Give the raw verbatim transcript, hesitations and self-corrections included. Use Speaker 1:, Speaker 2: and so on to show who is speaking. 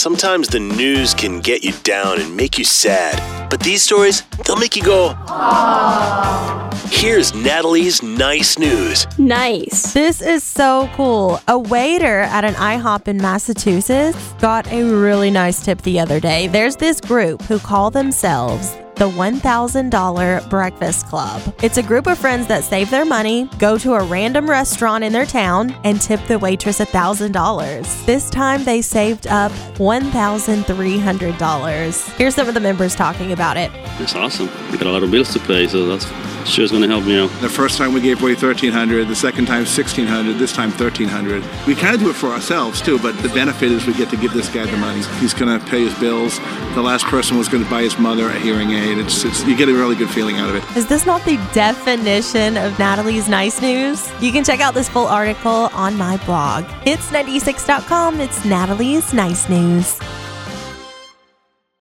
Speaker 1: sometimes the news can get you down and make you sad. But these stories, they'll make you go, aww. Here's Natalie's Nice News.
Speaker 2: Nice.
Speaker 3: This is so cool. A waiter at an IHOP in Massachusetts got a really nice tip the other day. There's this group who call themselves the one thousand dollars Breakfast Club. It's a group of friends that save their money, go to a random restaurant in their town, and tip the waitress one thousand dollars. This time they saved up one thousand three hundred dollars. Here's some of the members talking about it.
Speaker 4: That's awesome. We got a lot of bills to pay, so that's sure is going to help me out.
Speaker 5: The first time we gave away thirteen hundred dollars, the second time sixteen hundred dollars, this time thirteen hundred dollars. We kind of do it for ourselves too, but the benefit is we get to give this guy the money. He's going to pay his bills. The last person was going to buy his mother a hearing aid. It's, it's, you get a really good feeling out of it.
Speaker 3: Is this not the definition of Natalie's Nice News? You can check out this full article on my blog. Hits ninety-six dot com. It's Natalie's Nice News.